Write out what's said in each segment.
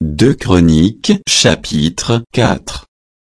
2 Chroniques chapitre 4.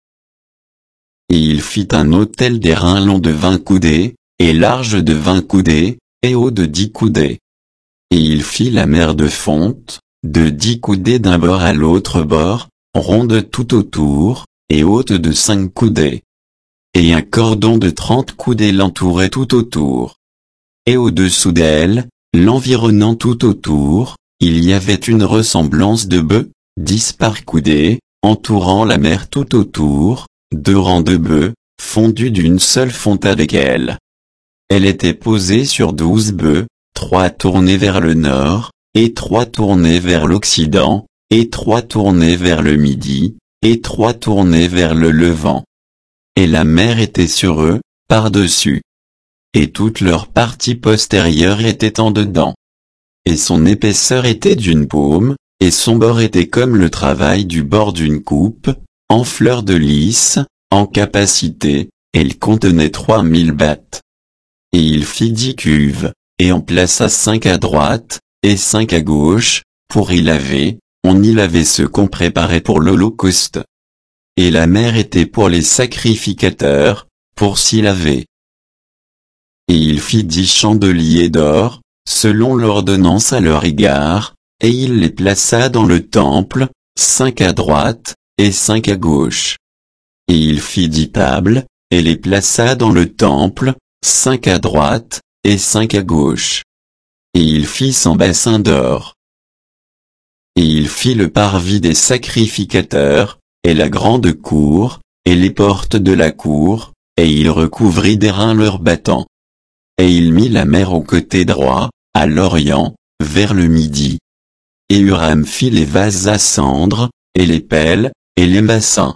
Et il fit un autel d'airain long de 20 coudées, et large de 20 coudées, et haut de 10 coudées. Et il fit la mer de fonte, de 10 coudées d'un bord à l'autre bord, ronde tout autour, et haute de 5 coudées. Et un cordon de 30 coudées l'entourait tout autour. Et au-dessous d'elle, l'environnant tout autour, il y avait une ressemblance de bœufs, 10 par coudée, entourant la mer tout autour, 2 rangs de bœufs, fondus d'une seule fonte avec elle. Elle était posée sur 12 bœufs, 3 tournés vers le nord, et 3 tournés vers l'occident, et 3 tournés vers le midi, et 3 tournés vers le levant. Et la mer était sur eux, par-dessus. Et toute leur partie postérieure était en dedans. Et son épaisseur était d'une paume, et son bord était comme le travail du bord d'une coupe, en fleur de lys, en capacité, elle contenait 3000 battes. Et il fit 10 cuves, et en plaça 5 à droite, et 5 à gauche, pour y laver, on y lavait ce qu'on préparait pour l'holocauste. Et la mer était pour les sacrificateurs, pour s'y laver. Et il fit 10 chandeliers d'or, selon l'ordonnance à leur égard, et il les plaça dans le temple, 5 à droite, et 5 à gauche. Et il fit 10 tables, et les plaça dans le temple, 5 à droite, et 5 à gauche. Et il fit 100 bassins d'or. Et il fit le parvis des sacrificateurs, et la grande cour, et les portes de la cour, et il recouvrit d'airain leurs battants. Et il mit la mer au côté droit, à l'orient, vers le midi. Et Huram fit les vases à cendre, et les pelles, et les bassins.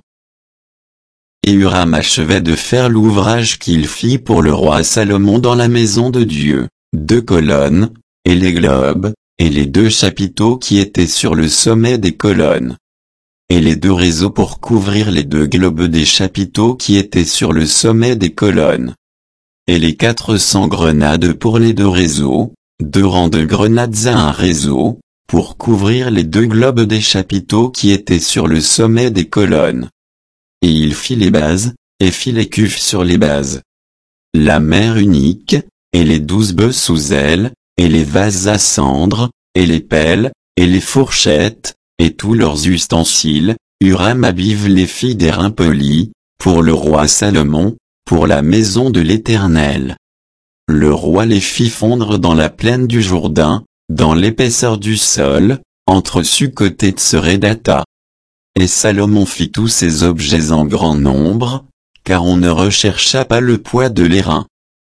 Et Huram achevait de faire l'ouvrage qu'il fit pour le roi Salomon dans la maison de Dieu, 2 colonnes, et les globes, et les 2 chapiteaux qui étaient sur le sommet des colonnes. Et les 2 réseaux pour couvrir les 2 globes des chapiteaux qui étaient sur le sommet des colonnes. Et les 400 grenades pour les 2 réseaux, 2 rangs de grenades à un réseau, pour couvrir les 2 globes des chapiteaux qui étaient sur le sommet des colonnes. Et il fit les bases, et fit les cuves sur les bases. La mer unique, et les 12 bœufs sous elle, et les vases à cendre, et les pelles, et les fourchettes, et tous leurs ustensiles, Huram Abiv les filles d'airain poli, pour le roi Salomon, pour la maison de l'Éternel. Le roi les fit fondre dans la plaine du Jourdain, dans l'épaisseur du sol, entre Sukkot et Tseredata. Et Salomon fit tous ces objets en grand nombre, car on ne rechercha pas le poids de l'airain.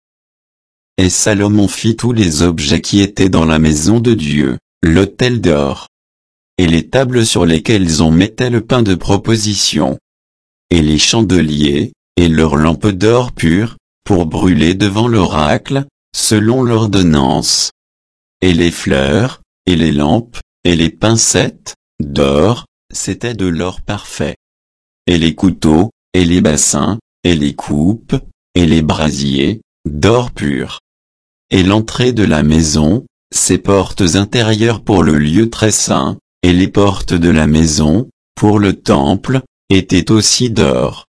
Et Salomon fit tous les objets qui étaient dans la maison de Dieu, l'autel d'or, et les tables sur lesquelles on mettait le pain de proposition, et les chandeliers, et leurs lampes d'or pur, pour brûler devant l'oracle, selon l'ordonnance. Et les fleurs, et les lampes, et les pincettes, d'or, c'était de l'or parfait. Et les couteaux, et les bassins, et les coupes, et les brasiers, d'or pur. Et l'entrée de la maison, ses portes intérieures pour le lieu très saint, et les portes de la maison, pour le temple, étaient aussi d'or.